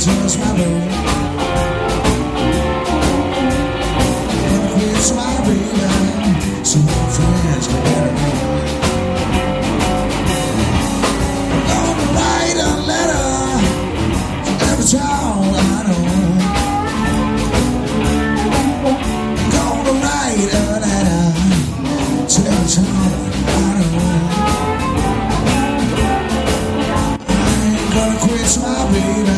just my room. Gonna quit my baby, so my friends can get me. Gonna write a letter to every town I know. Gonna write a letter to every town I know. I ain't gonna quit my baby.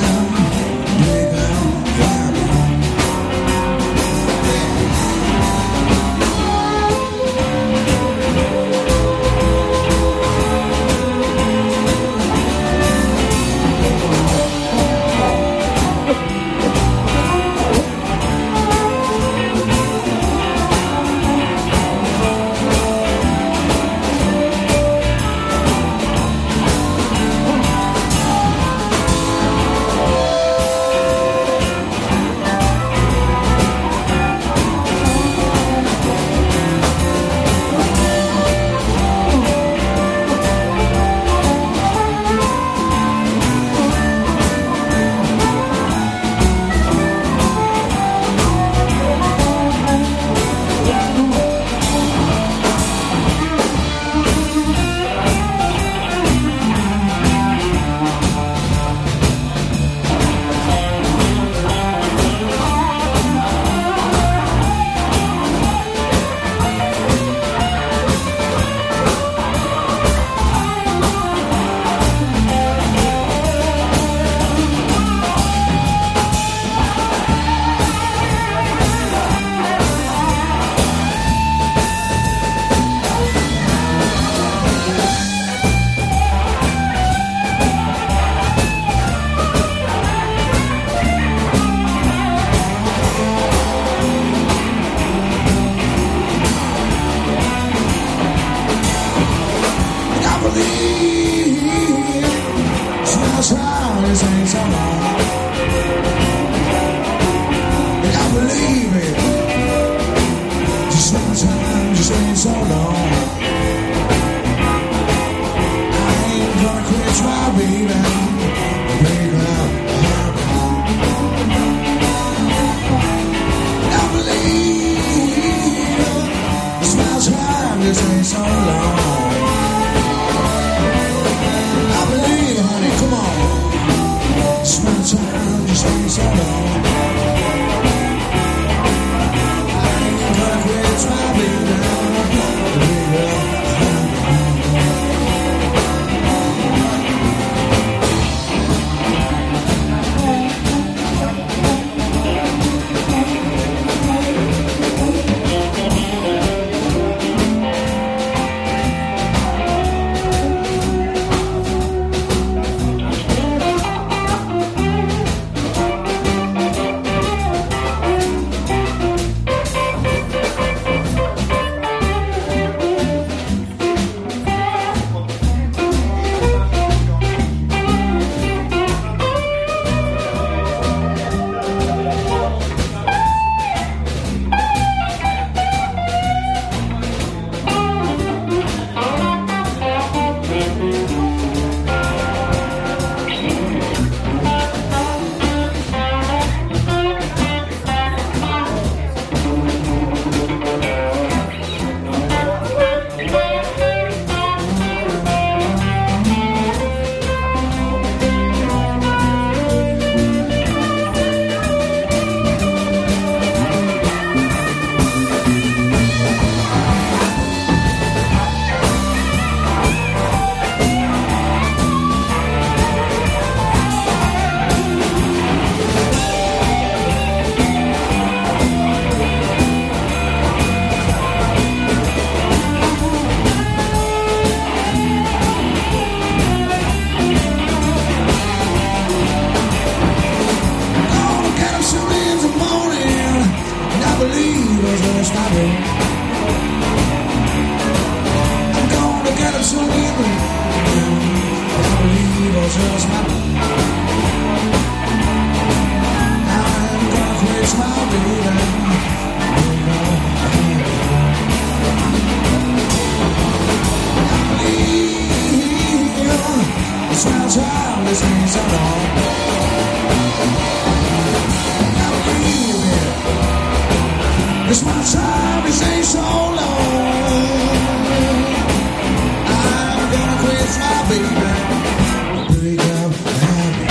This means I'm wrong. my time is ain't so long. I'm gonna quit my baby. Break up happy.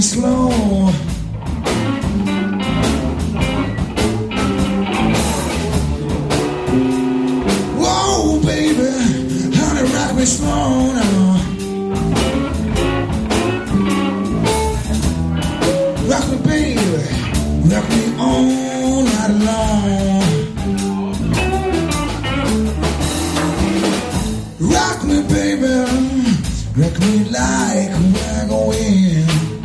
slow. Whoa, baby, honey, rock me slow now. Rock me, baby, rock me all night long. Rock me, baby, rock me like we're going.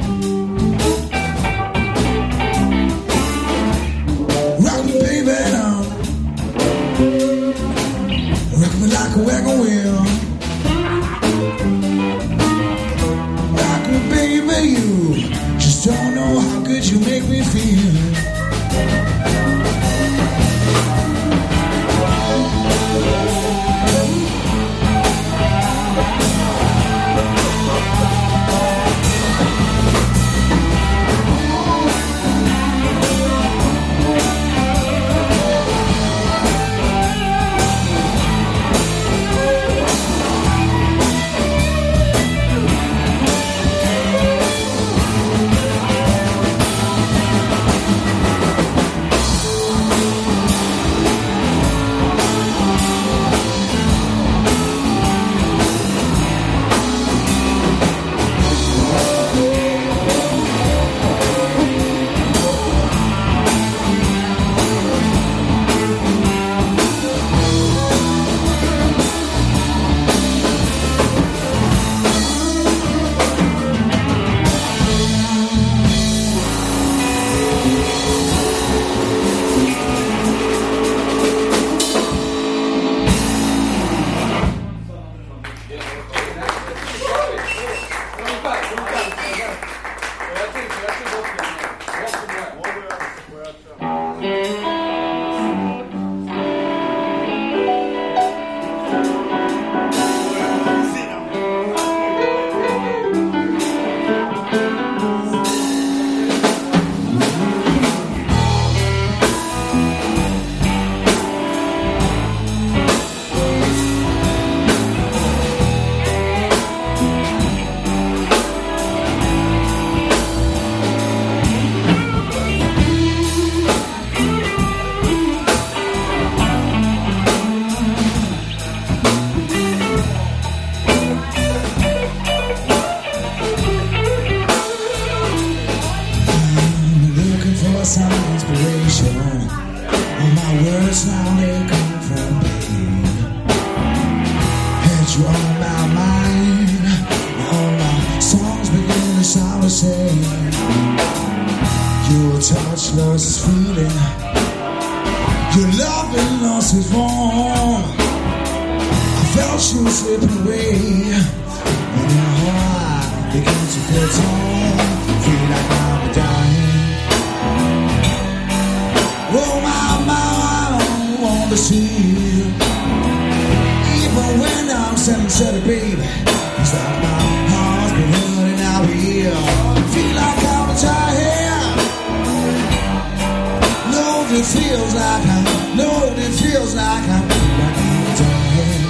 Rock me, baby, rock me like a wagon wheel. Rock me, baby, you just don't know how good you make me feel. Some inspiration. All my words now they come from pain. Had you on my mind. All my songs begin to sound the same. Your touch lost its feeling. Your love and lost its warmth. I felt you slipping away. And your heart began to feel torn. Feel like I'm dying. Oh, my, I want to see you. Even when I'm set, baby. It's like my heart's been hurting out here. Feel like I'm tired. Lord, it feels like I'm tired.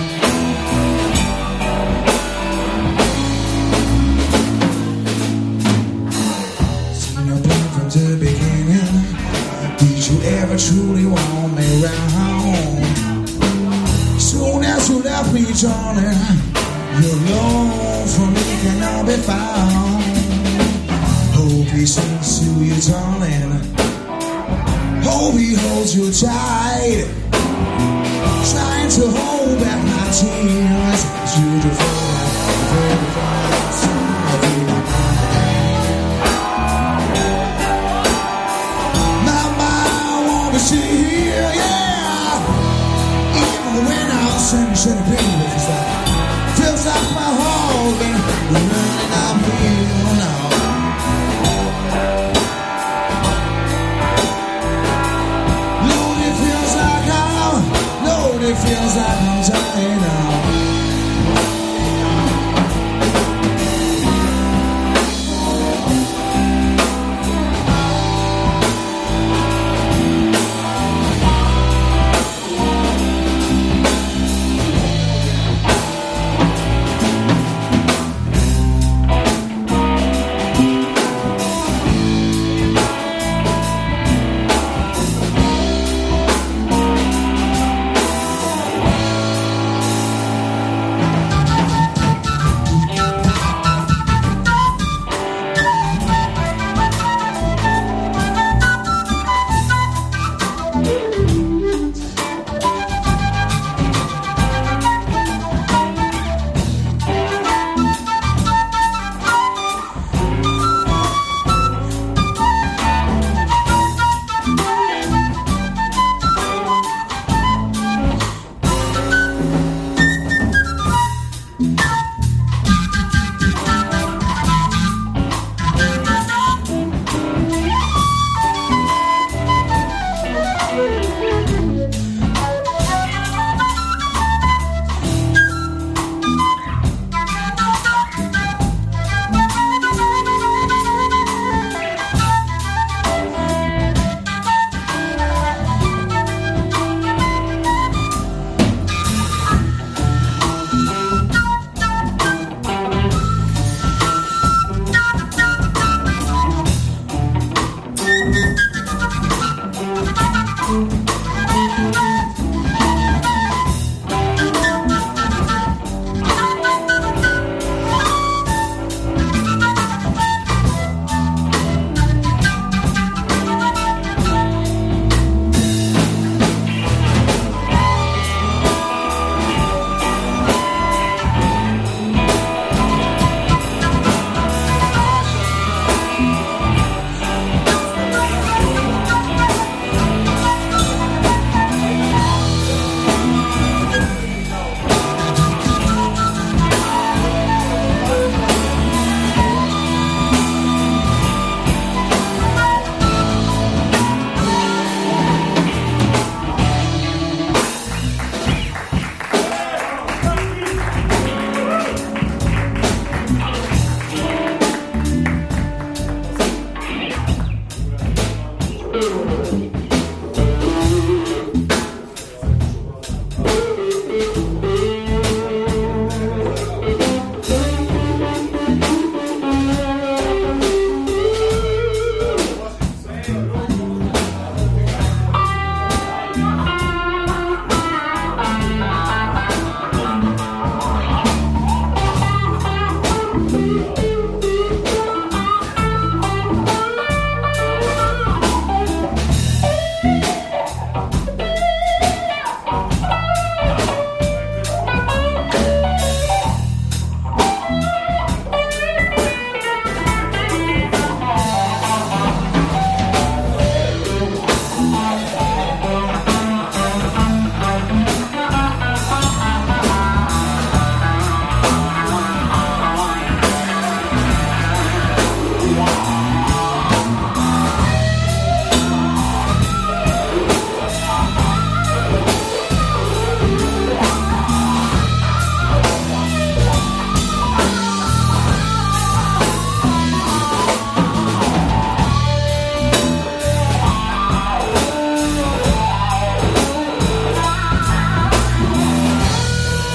Seen your plan from the beginning. Did you ever truly want me around? Soon as you left me, darling, your love for me cannot be found. Hope he sings to you, darling. Hope he holds you tight. Trying to hold back my tears. You do very fast. I feel like see here, yeah. Even when I'm sending a baby, feels like my heart been running out here now. Lord, it feels like I'm dying now.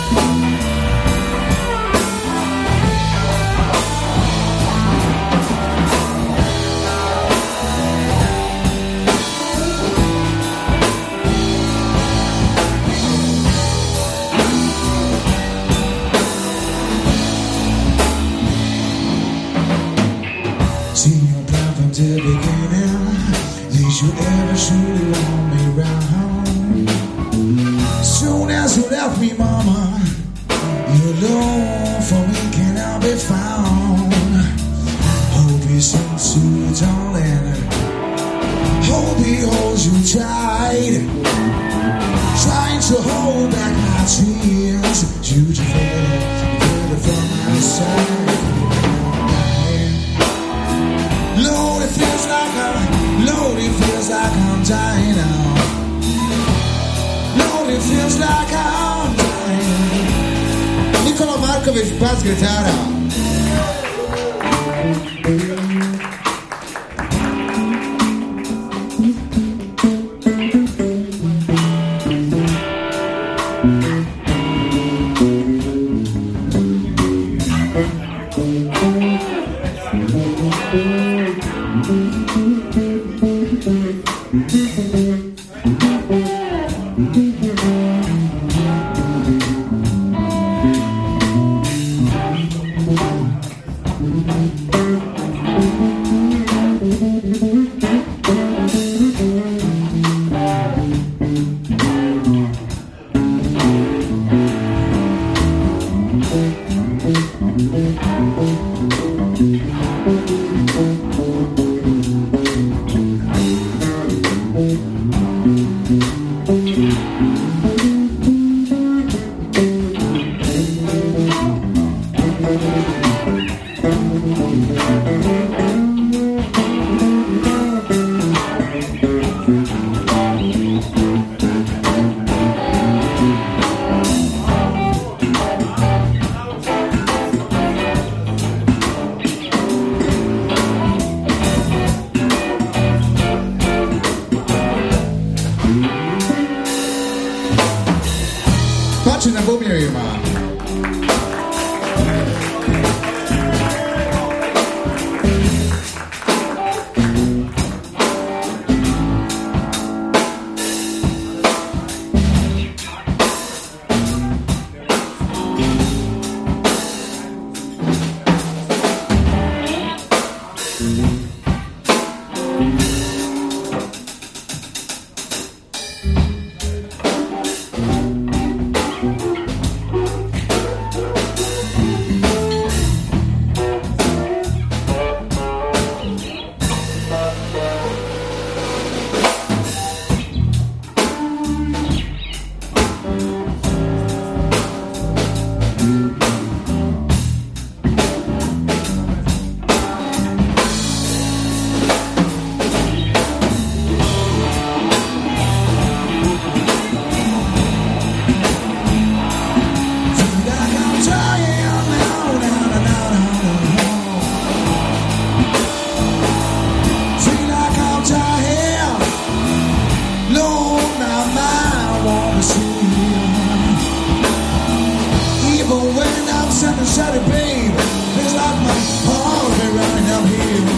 See your plan from the beginning. Did you ever truly want me round? Soon as you left me, mama, your love for me cannot be found. Hope you seem to, darling. Hope he holds you tight. Trying to hold back my tears. You to feel it from my side. Lord, it feels like I'm dying now. Lord, it feels like I'm dying. Nikola Markovic, bass guitar. Patrzcie na bubnie ma. Shut babe. Feels like my heart been running uphill.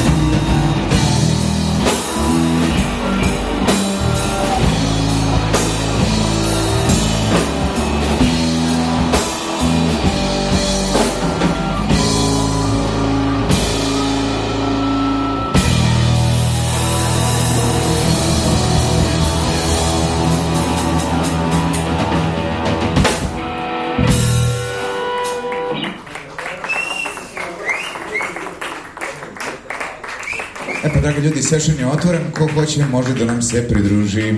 E pa, dragi ljudi, session je otvoren, ko hoće može da nam se pridruži.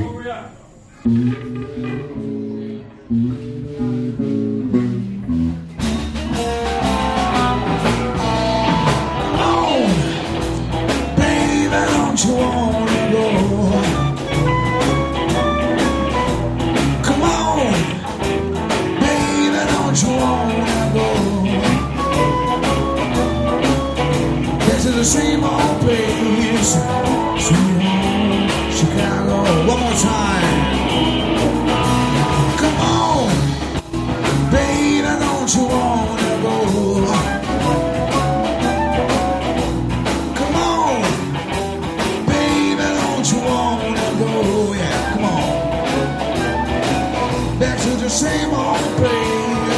Same old place, sweet home, Chicago. One more time.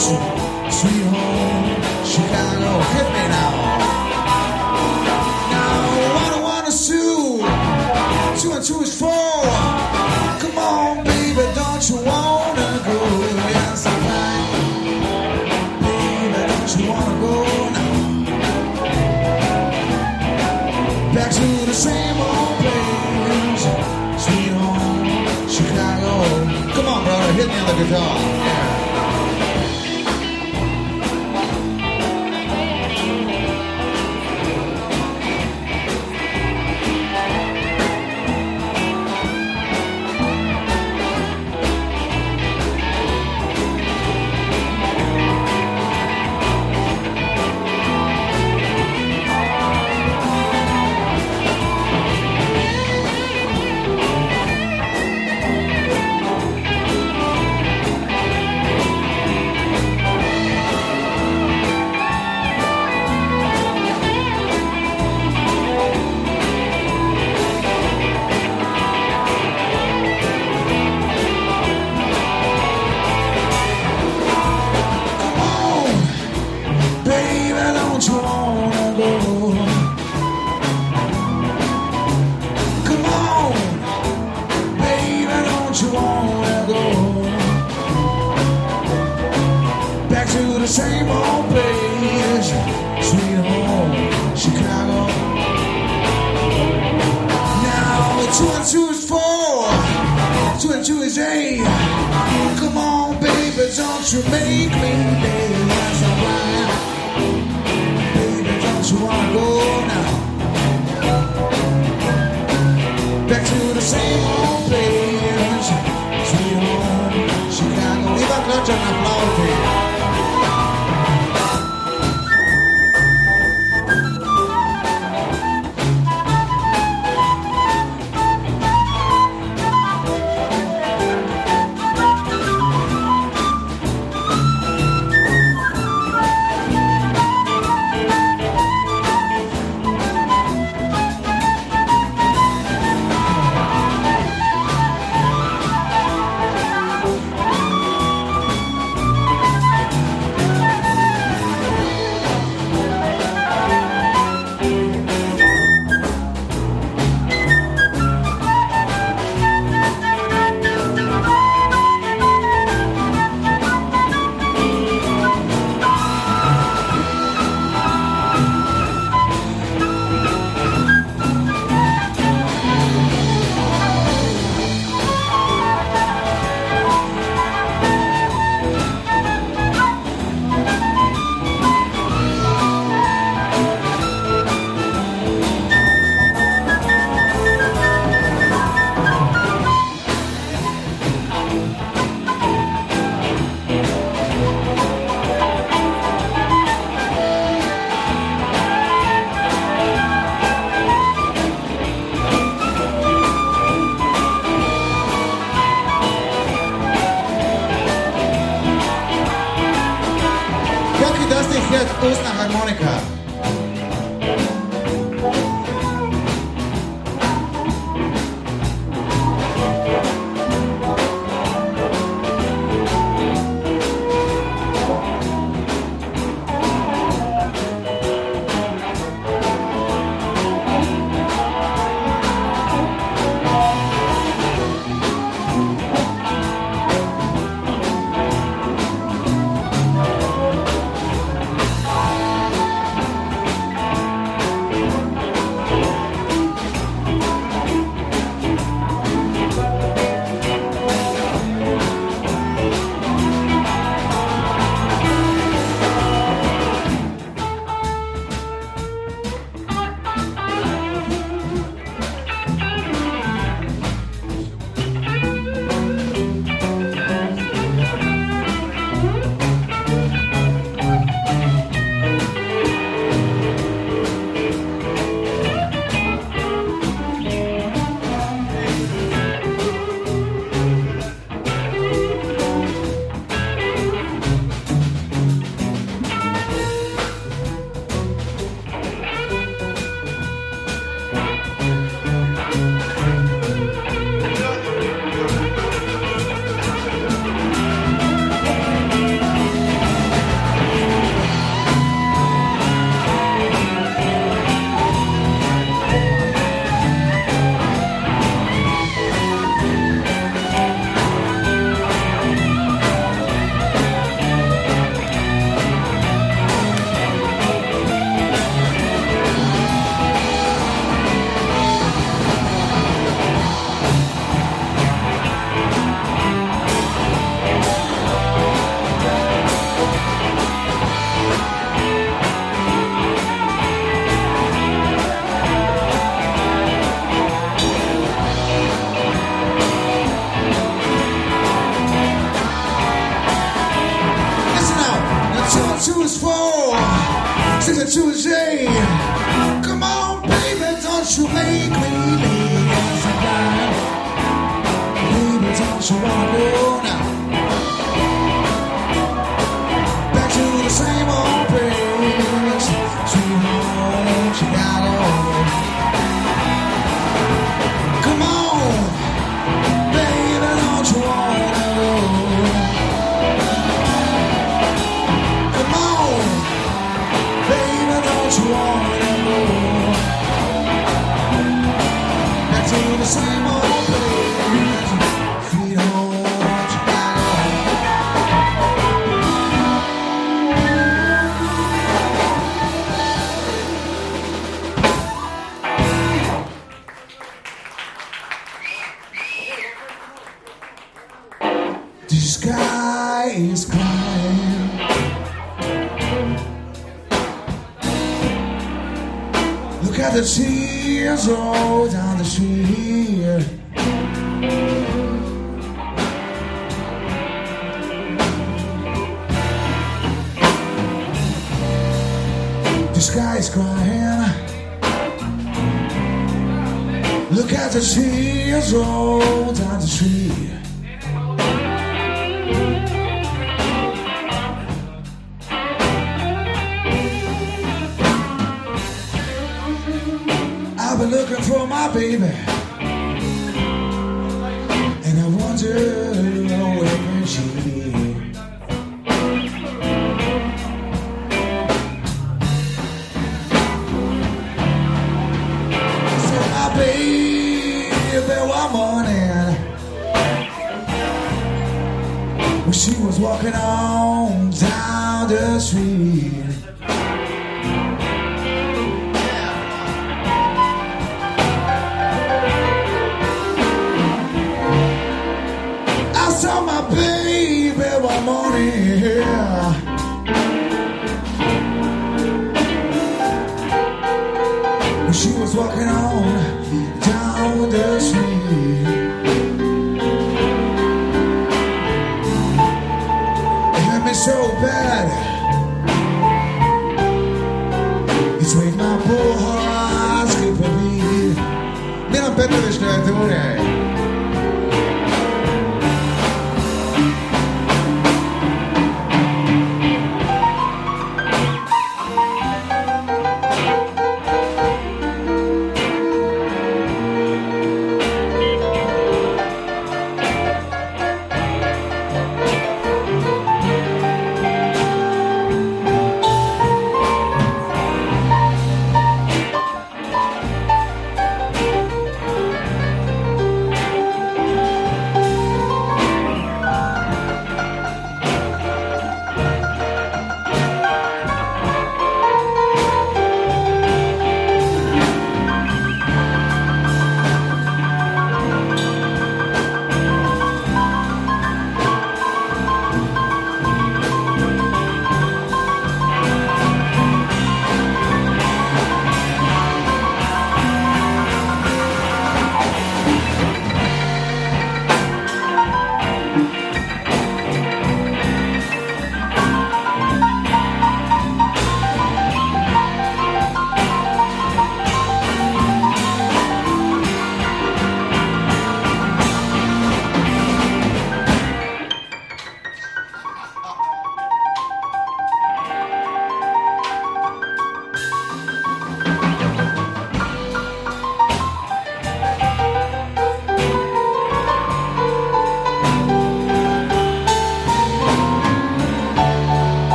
Sweet home, Chicago, hit me now. Now, 1 is 2, 2 and 2 is 4. Come on, baby, don't you wanna go? Yes, I'm right. Baby, don't you wanna go now? Back to the same old place. Sweet home, Chicago. Come on, brother, hit me on the guitar. Yeah. Same old place, sweet home, Chicago. Now 2 and 2 is 4, 2 and 2 is 8. Come on, baby, don't you make me late. That's alright. Baby, don't you wanna go now? Back to the same old place, sweet home, Chicago. Iba Clutch and applause. Ustna harmonika. said to Jay, come on, baby, don't you make me leave. Yes, I'm dying. Baby, don't you want to go now? Back to the same old place. Sweet home, Chicago. Come on, baby, don't you want to go? Come on, baby, don't you want to go? Back to the same old place. Sweet home, Chicago. The sky is crying. Look at the tears roll down the street. The sky is crying. Look at the tears roll down the street. I've been looking for my baby, and I wonder where can she be? So my baby one morning, when she was walking on down the street, I saw my baby one morning, when she was walking on down the street. It hurt me so bad, it's made my poor heart skip a beat. Mira un pezzo di scritture.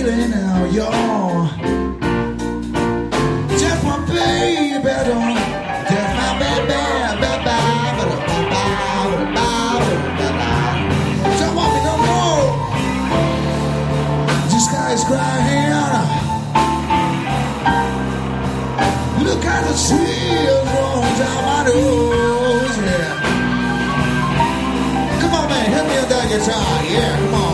feeling now, y'all. Just my baby, don't. Just my baby, don't want me no more. The sky is crying. Look at the tears rolling down my nose, yeah. Come on, man, hit me on that guitar, yeah, come on.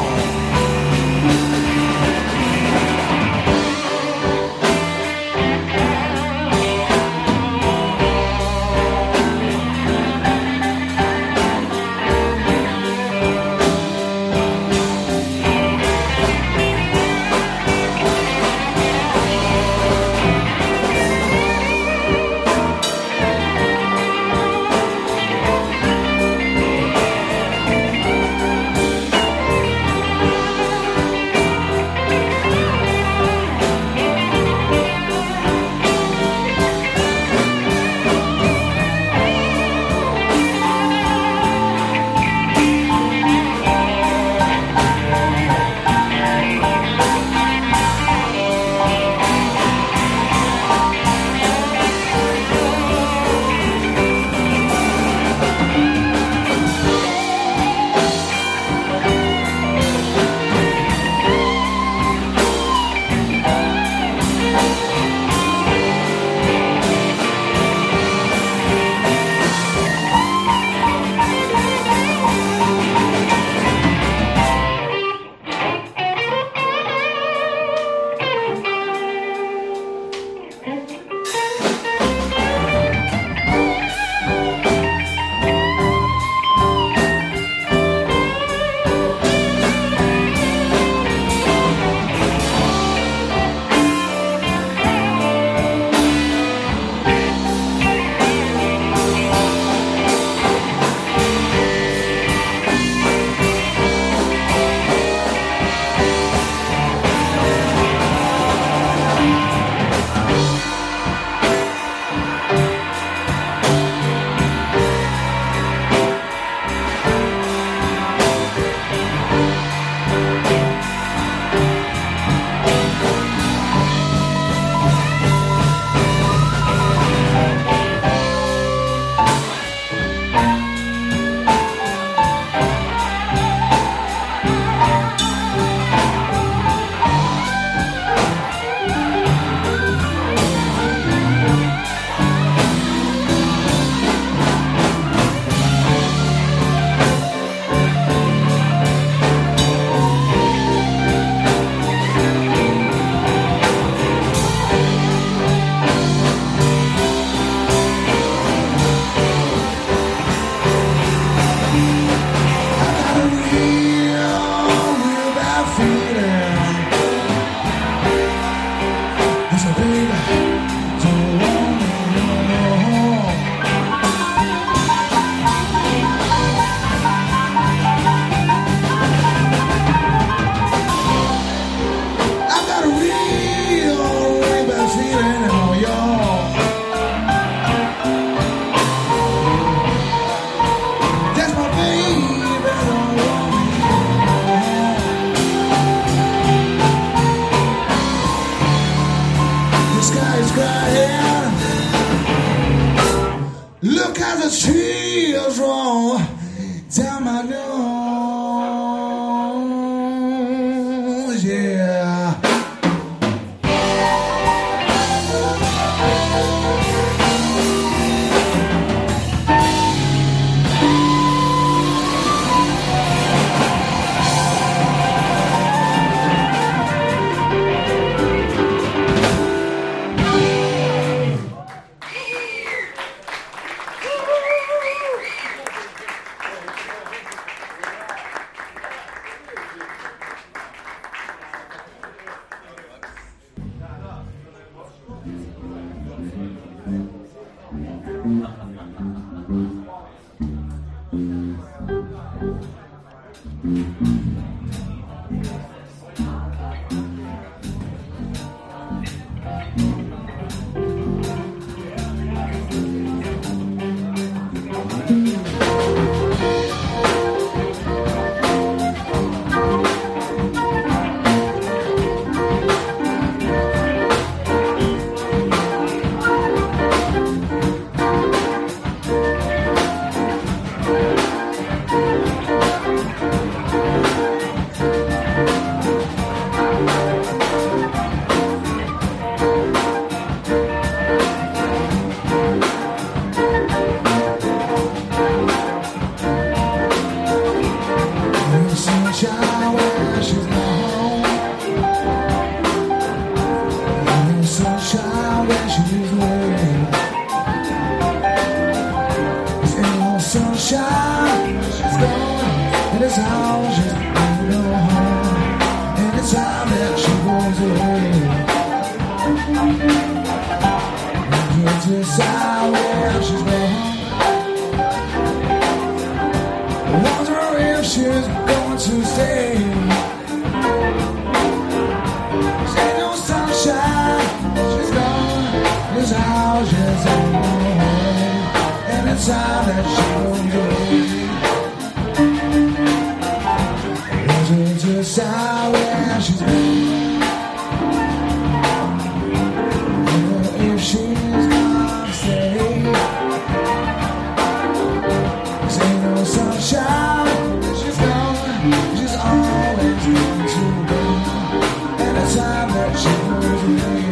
Look at the tears roll down my nose, yeah. Can't decide where she's going. Wonder if she's going to stay. Ain't no sunshine, she's gone. This house just ain't no home. Anytime that she goes away. Can't decide where she's going. If she's gonna stay. Ain't no sunshine, she's gone. She's always going to go. Anytime that she goes away.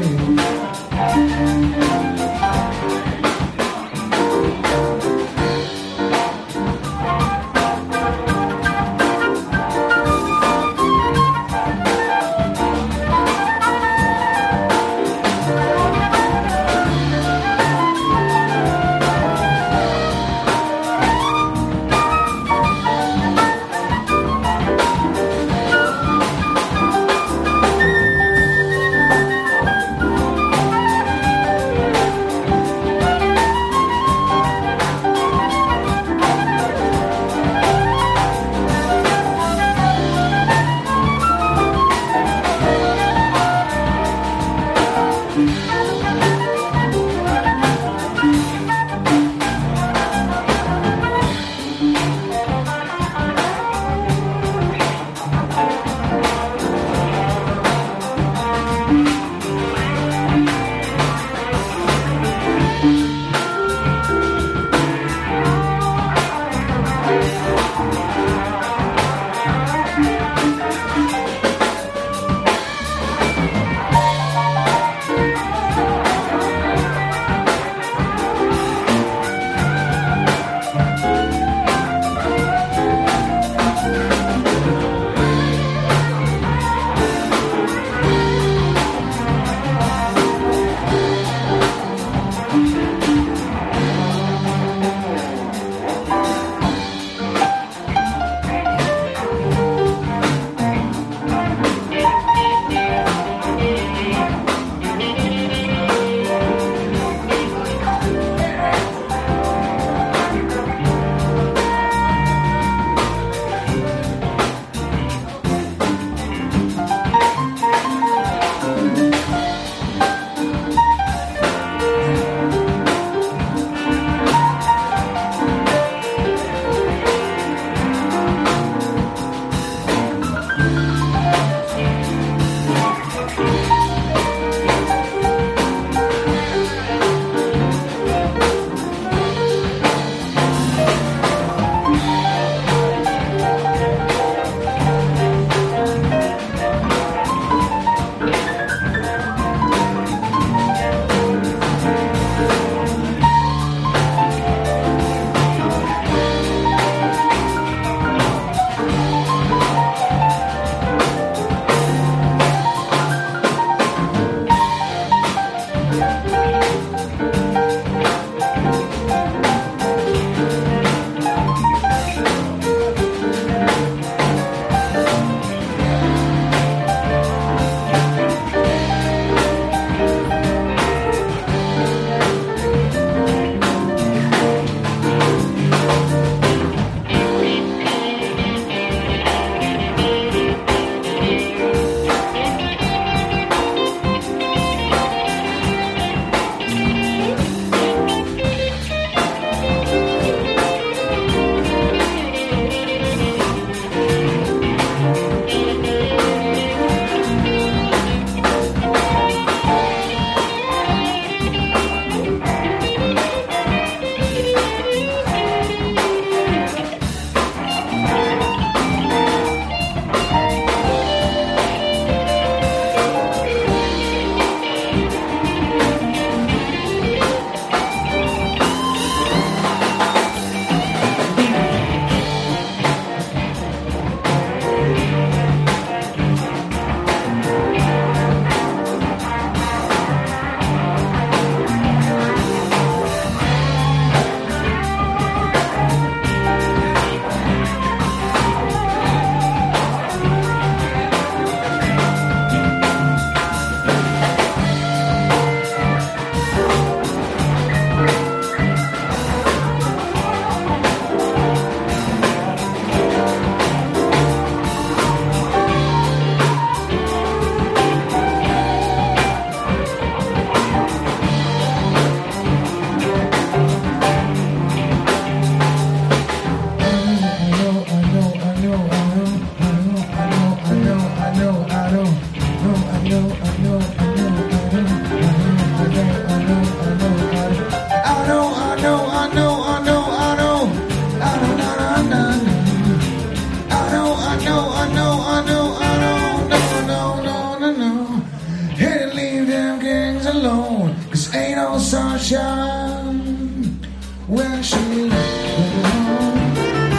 When she left home,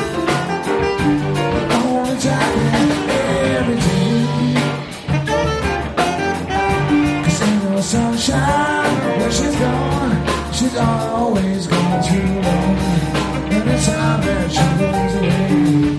all the time, every day. 'Cause ain't no sunshine when she's gone. She's always gone too long. Every time that she goes away.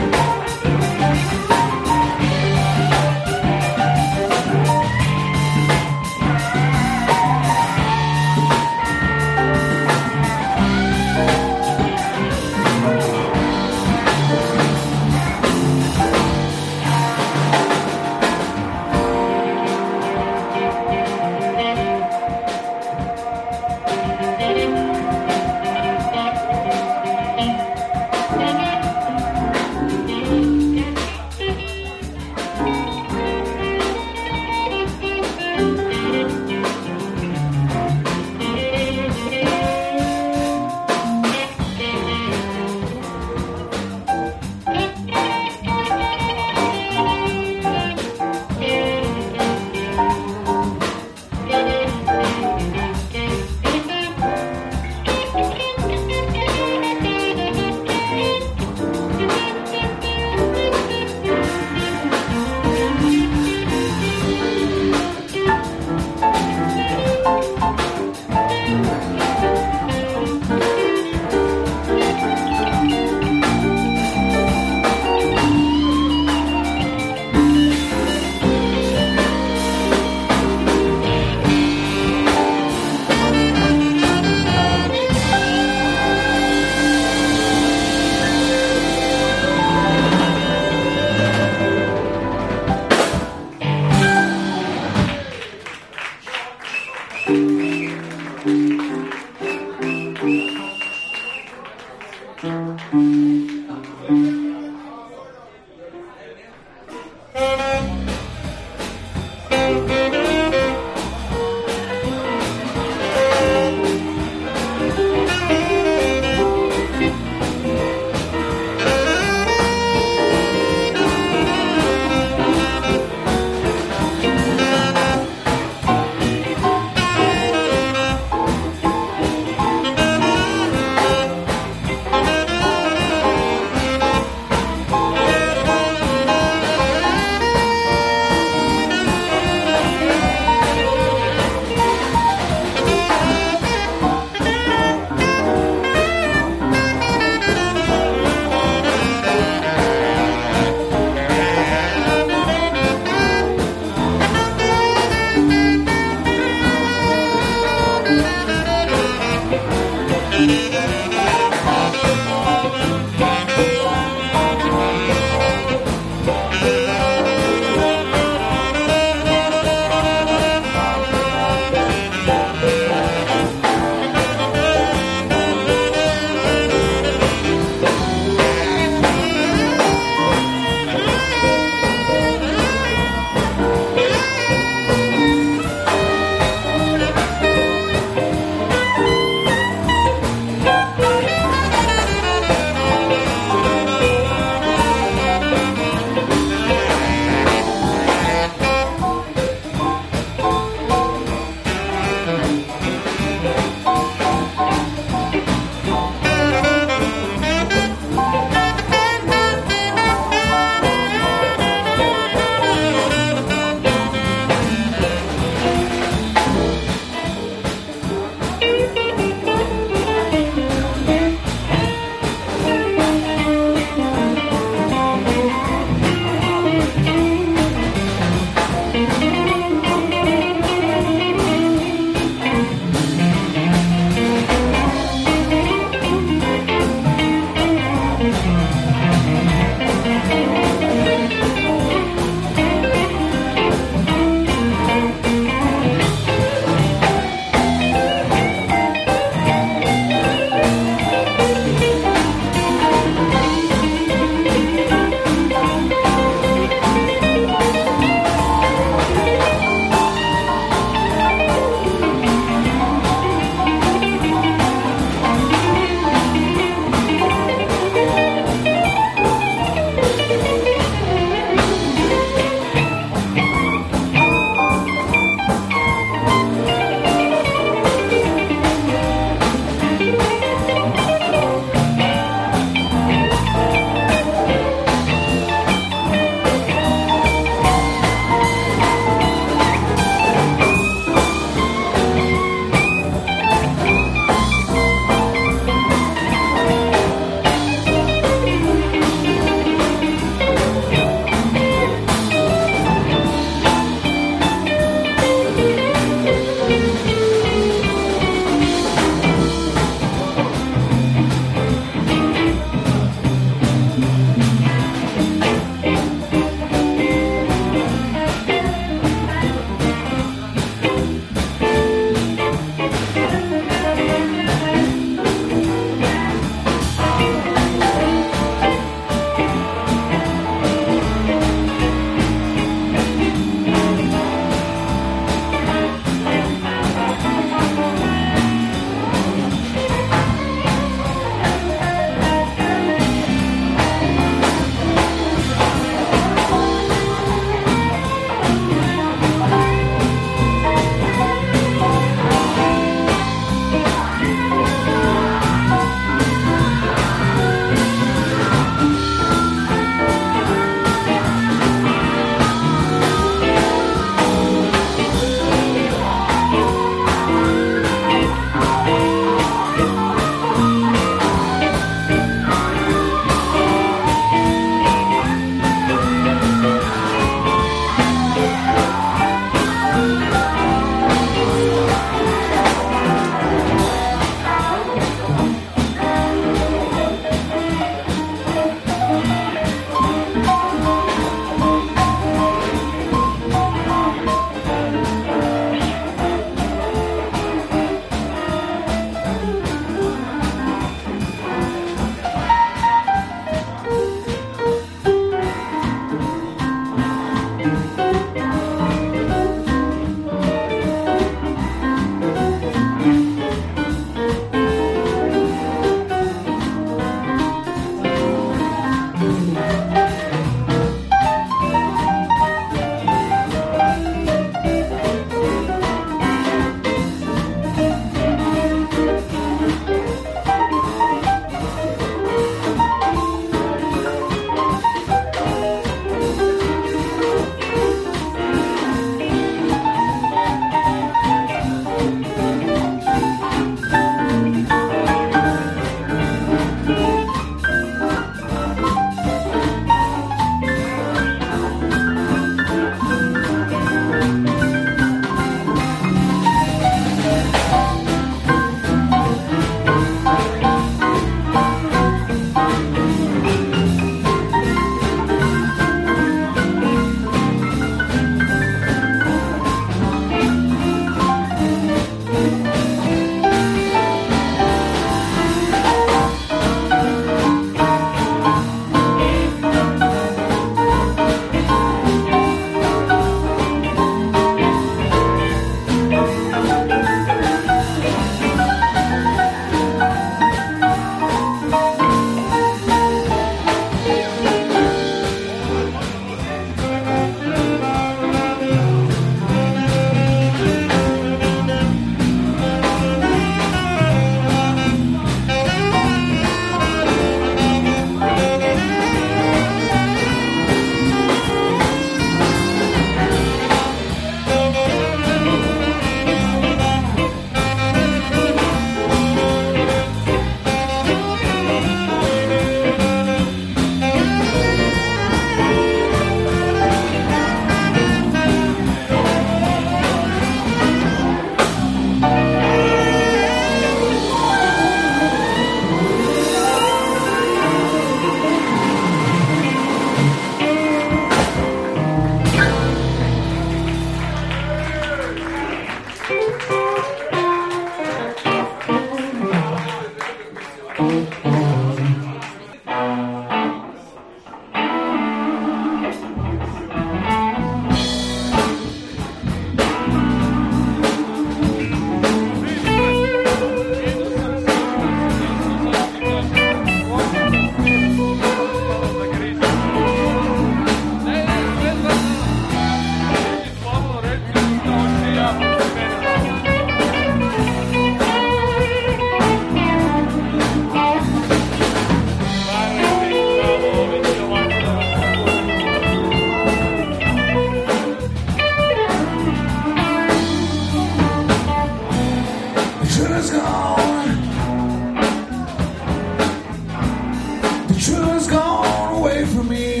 truth has gone away from me.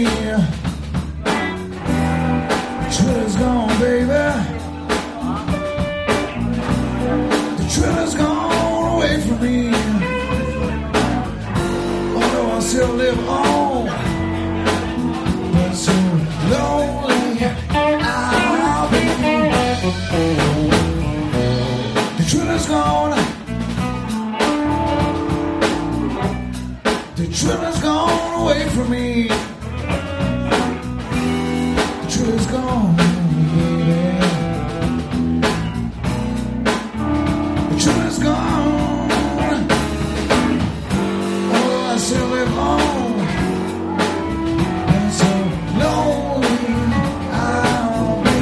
Truth is gone, baby. The truth has gone away from me. Although I still live on, but so lonely I'll be. The truth is gone. The truth has gone away from me. The truth is gone, baby. The truth is gone. Oh, I still live on. And so lonely I'll be.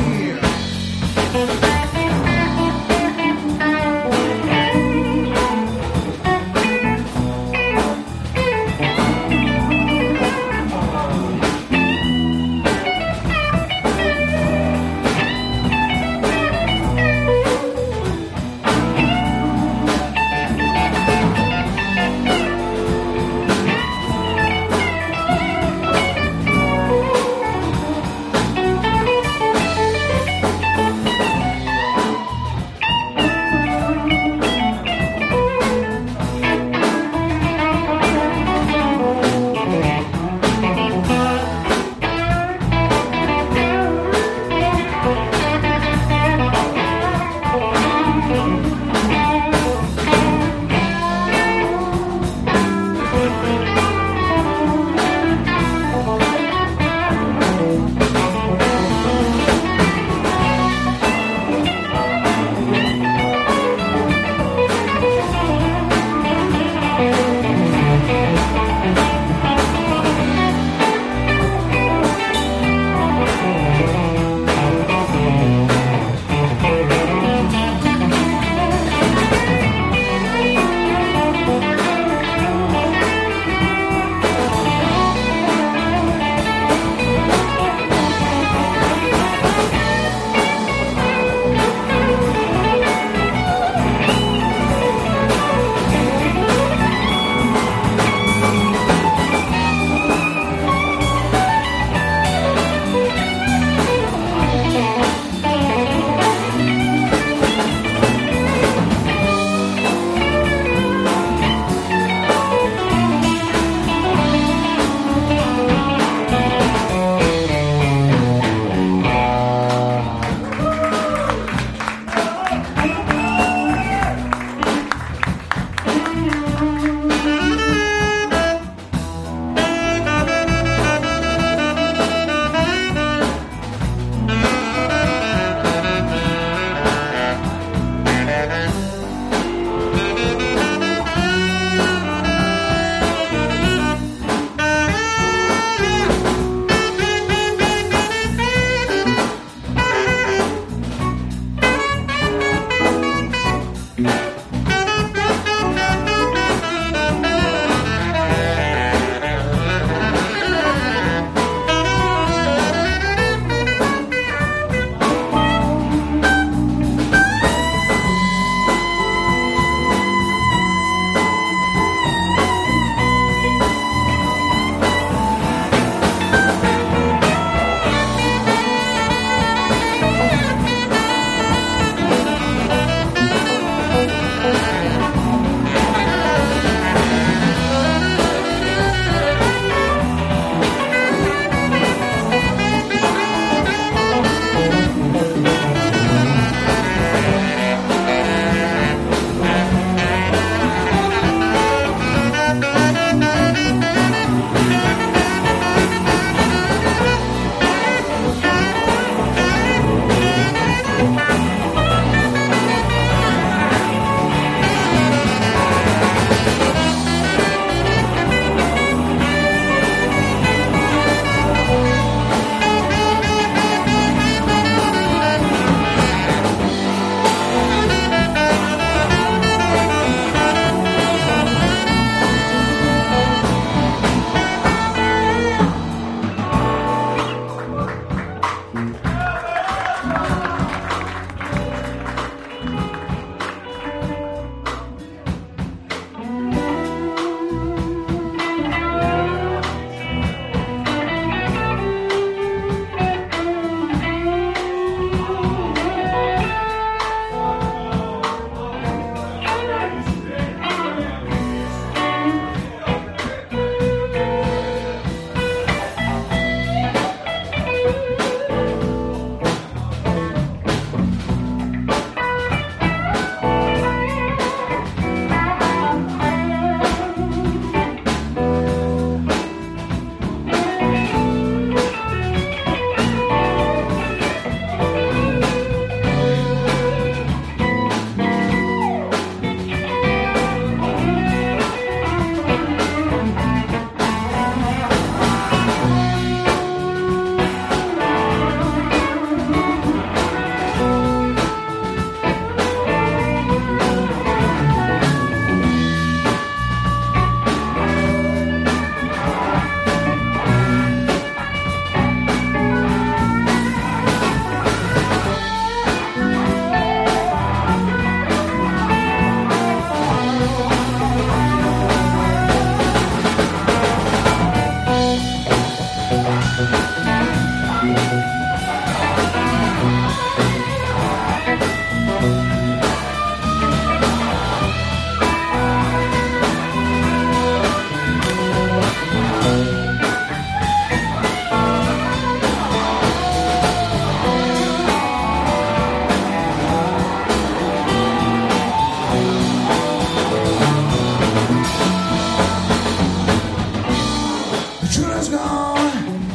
The truth is gone.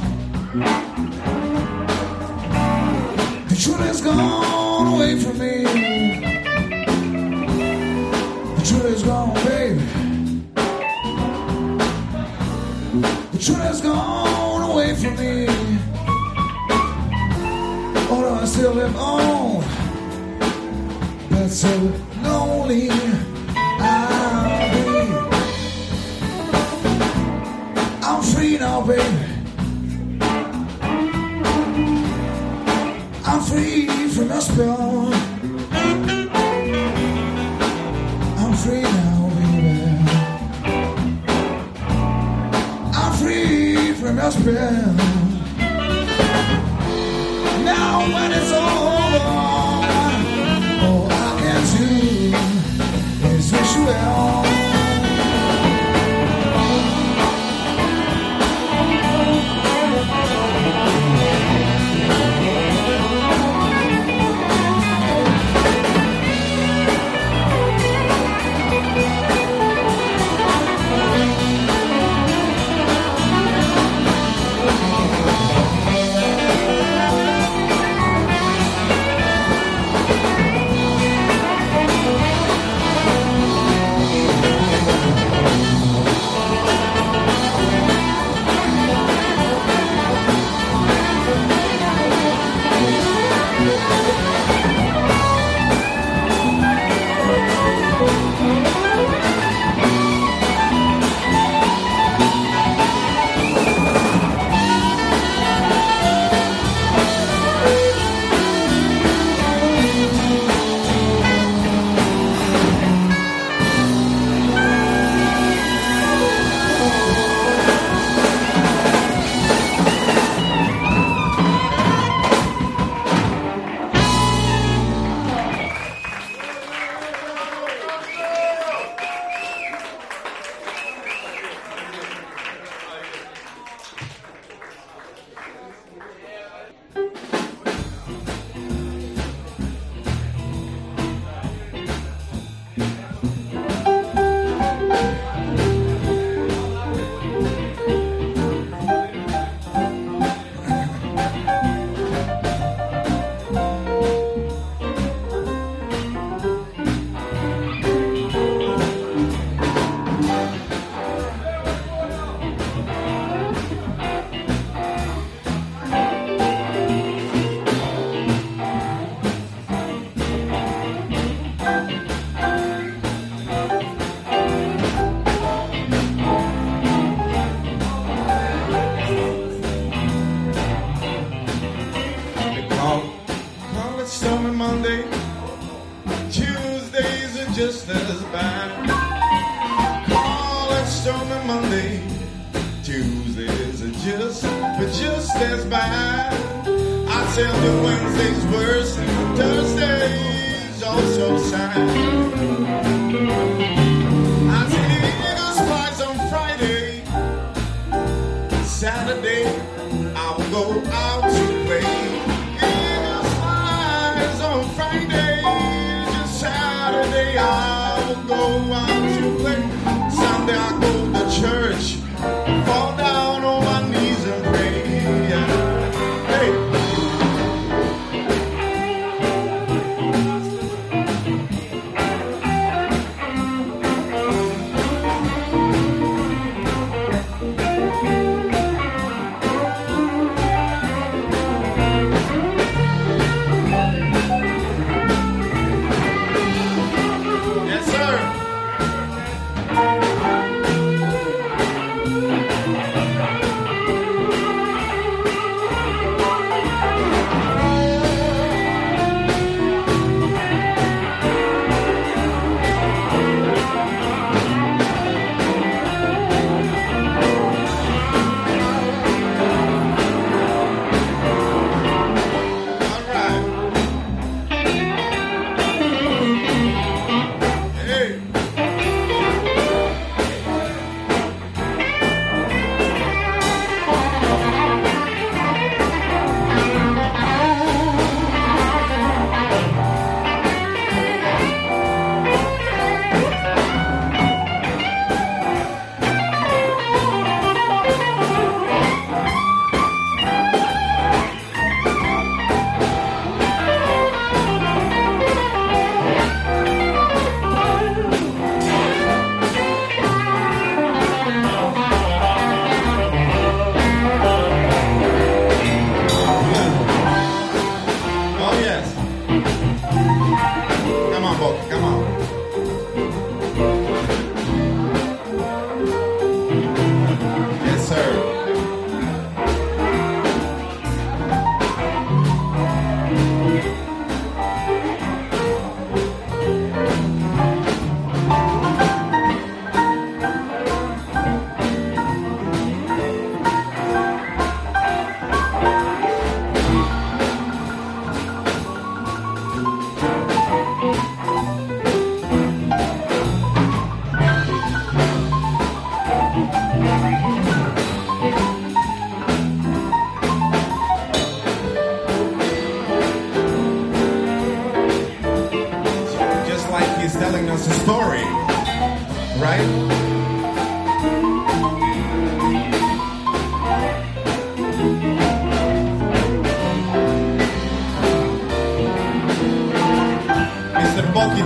The truth is gone away from me. The truth is gone, baby. The truth is gone away from me. Although I still live on, but so lonely I'll be. I'm free now, baby. I'm free from the spell. I'm free now, baby. I'm free from the spell. Now when it's over, all I can do is wish you well.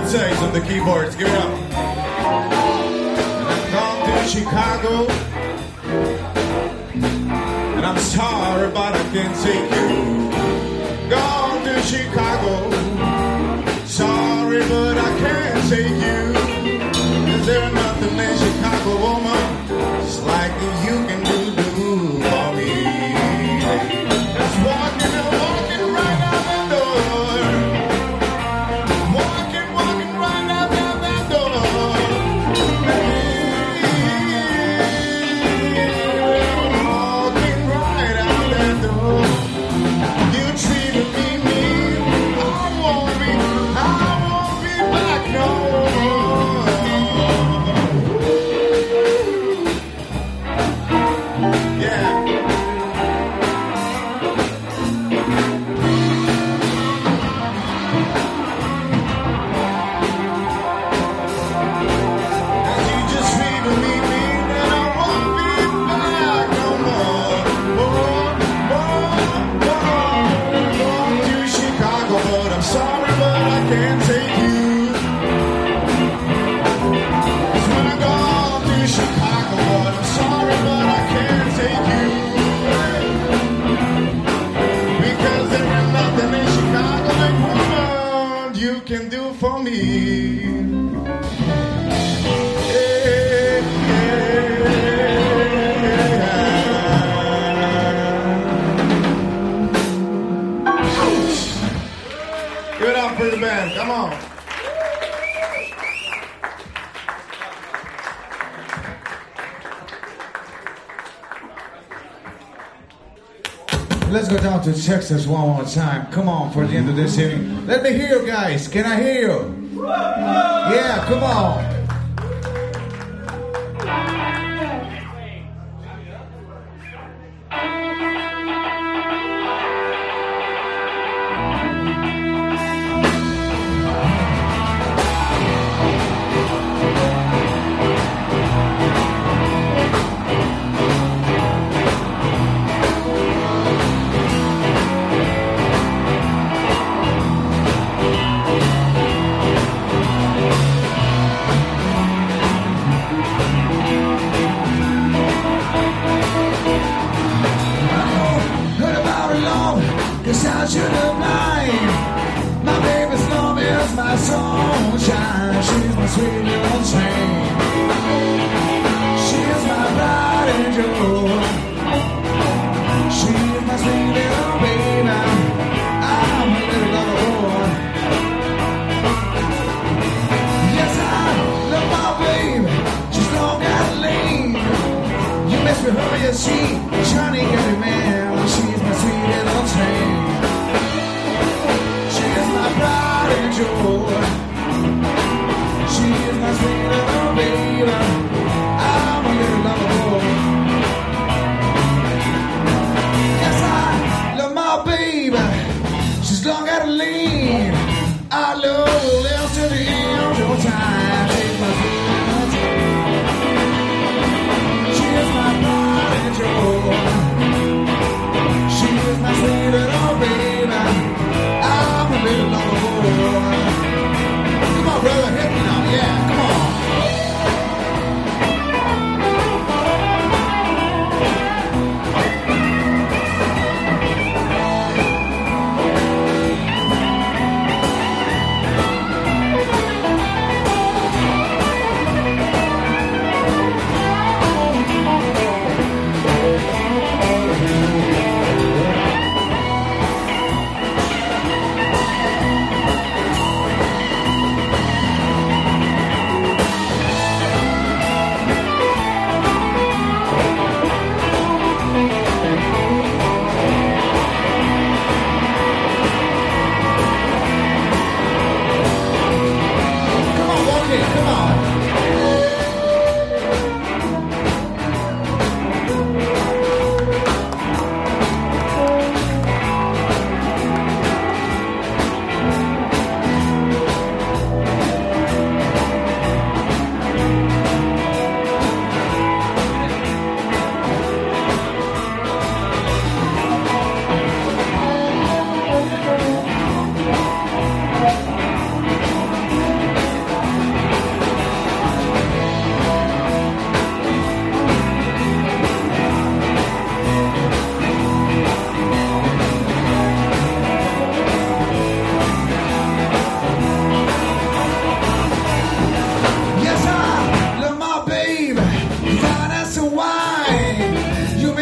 says on the keyboards. Give it up. And I'm gone to Chicago. And I'm sorry, but I can't take you. Gone to Chicago. Sorry, but I can't take you. Is there nothing in Chicago, woman? Just like you can do for me. Just walking right out the door. Walking right out that door. Walking right out that door. You treated me mean. I won't be back no more. Yeah. Can't take you. 'Cause when I go to Chicago, but I'm sorry, but I can't take you. Because there is nothing in Chicago like woman you can do for me. Give it up for the band. Come on. Let's go down to Texas one more time. Come on, for the end of this evening. Let me hear you guys. Can I hear you? Yeah, come on. I should have known. My baby's love is my sunshine. She's my sweet little saint. She's my pride and joy. She's my sweet little baby. I'm a little lover boy. Yes, I love my baby. She's long and lean. You mess with her, you see, shiny candy man. She's my sweet little saint. Pride and joy. She is my sweet little baby. I'm a little lover boy. Yes, I love my baby. She's long at a lean. I love her live to the end of time. She's my sweet little baby. She is my pride and joy. She is my sweet little baby. I'm a little lover boy. Come on, brother, hit me now. Yeah, come on.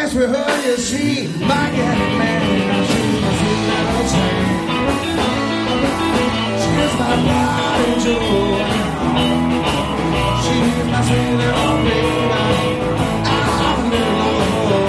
dance with her, you see, my getting mad. Now she's my sweet little child. She's my pride and joy. She's my sweet little baby. I'm a little boy.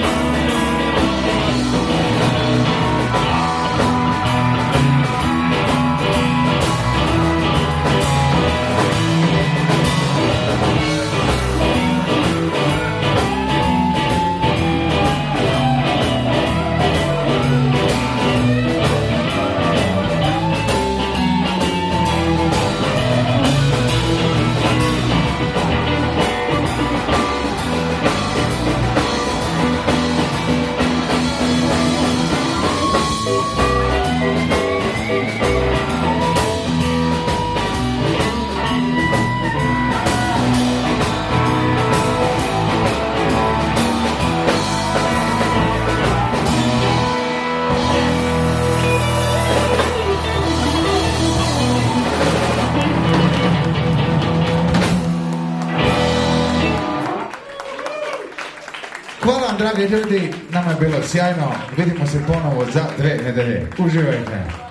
Hvala vam dragi ljudi, nama je bilo sjajno, vidimo se ponovo za 2 nedelje. Uživajte.